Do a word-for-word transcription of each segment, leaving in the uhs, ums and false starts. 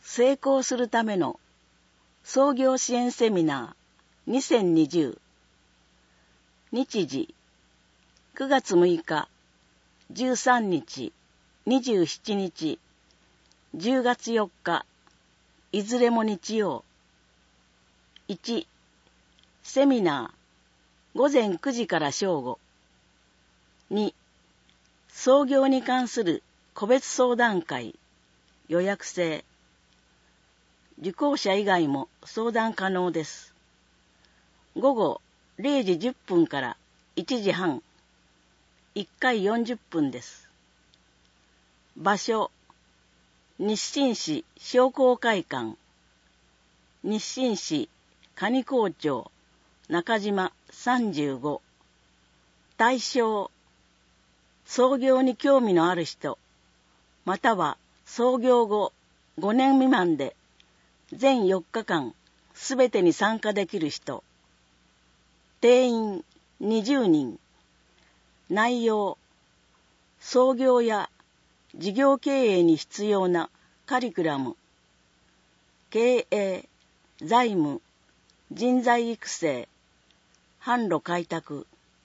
成功するための創業支援セミナーにせんにじゅう。日時くがつむいか、じゅうさんにち、にじゅうしちにち、じゅうがつよっか、いずれも日曜。いち、セミナーごぜんくじから正午。に、創業に関する個別相談会、予約制。受講者以外も相談可能です。ごごれいじじゅっぷんからいちじはん、いっかいよんじゅっぷんです。場所、日清市商工会館、日清市上高町中島さんじゅうご。対象、創業に興味のある人、または創業後ごねん未満で全よっかかんすべてに参加できる人。定員にじゅうにん。内容、創業や事業経営に必要なカリキュラム、経営、財務、人材育成、販路開拓。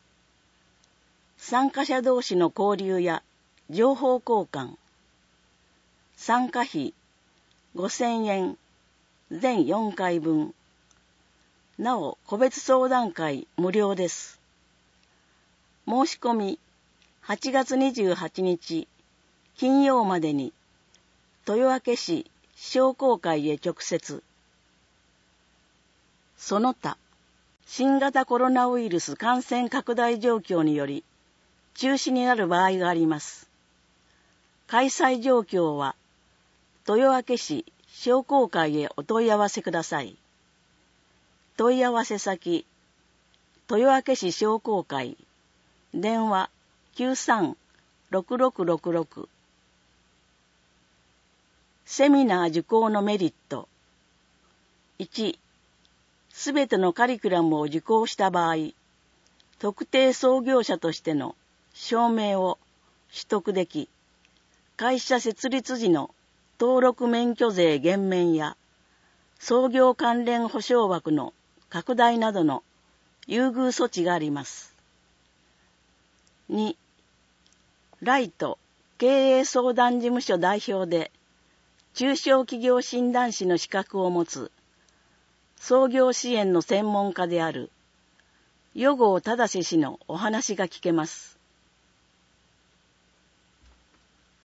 参加者同士の交流や情報交換。参加費ごせんえん、全よんかいぶん。なお、個別相談会無料です。申し込みはちがつにじゅうはちにち金曜までに豊明市商工会へ直接。その他、新型コロナウイルス感染拡大状況により中止になる場合があります。開催状況は豊明市商工会へお問い合わせください。問い合わせ先、豊明市商工会、電話きゅうさんろくろくろくろく。セミナー受講のメリット。いち、すべてのカリキュラムを受講した場合、特定創業者としての証明を取得でき、会社設立時の登録免許税減免や創業関連保証枠の拡大などの優遇措置があります。に、ライト経営相談事務所代表で中小企業診断士の資格を持つ創業支援の専門家である余郷忠氏のお話が聞けます。